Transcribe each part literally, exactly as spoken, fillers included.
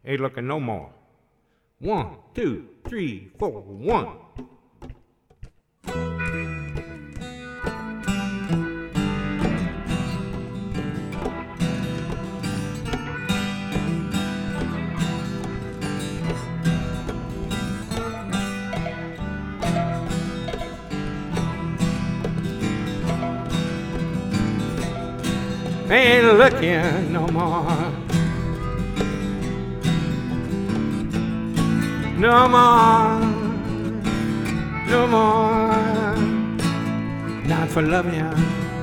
Ain't looking no more. One, two, three, four, one. Ain't looking no more. No more, no more, not for loving you.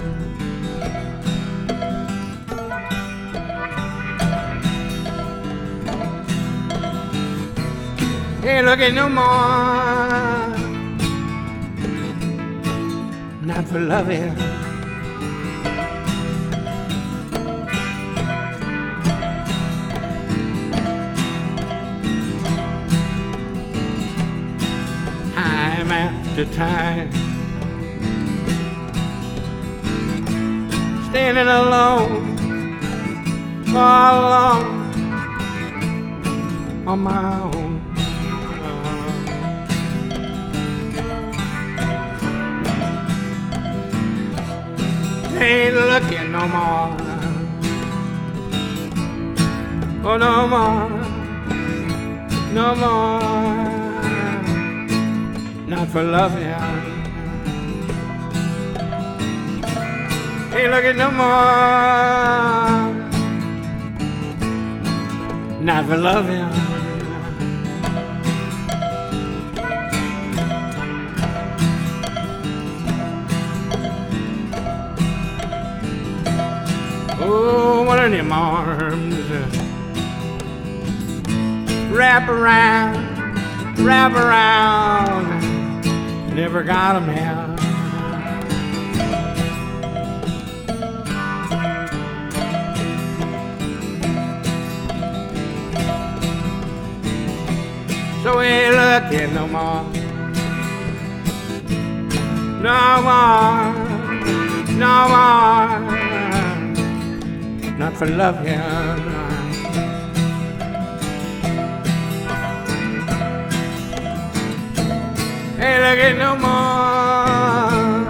Ain't looking no more, not for loving you. After time, standing alone, all alone, on my own. Ain't looking no more, oh no more, no more. Not for loving you. Ain't looking no more. Not for loving you. Oh, one of them arms wrap around, wrap around. Never got him out. So ain't looking no more, no more, no more, not for love, yeah. Ain't looking no more,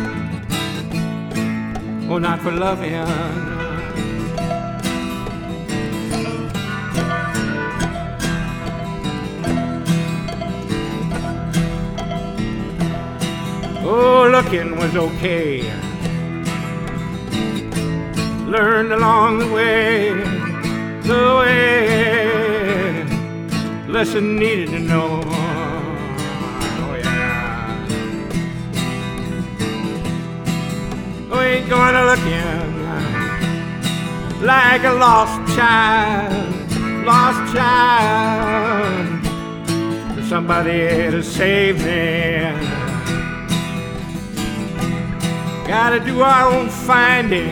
oh, not for loving. Oh, looking was okay, learned along the way, the way, lesson needed to know. Ain't gonna look in like a lost child, lost child, for somebody to save me. Gotta do our own finding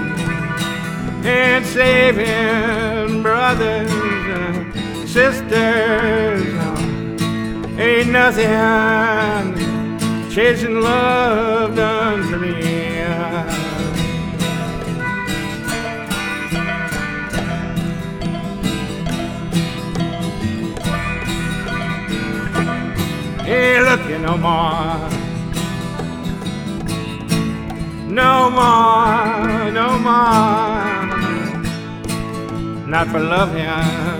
and saving, brothers and sisters. Ain't nothing chasing love done for me. Ain't looking no more, no more, no more, not for love, yeah.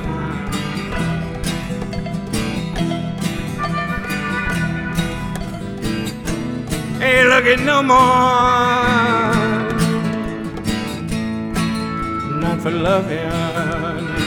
Ain't looking no more, not for love, yeah.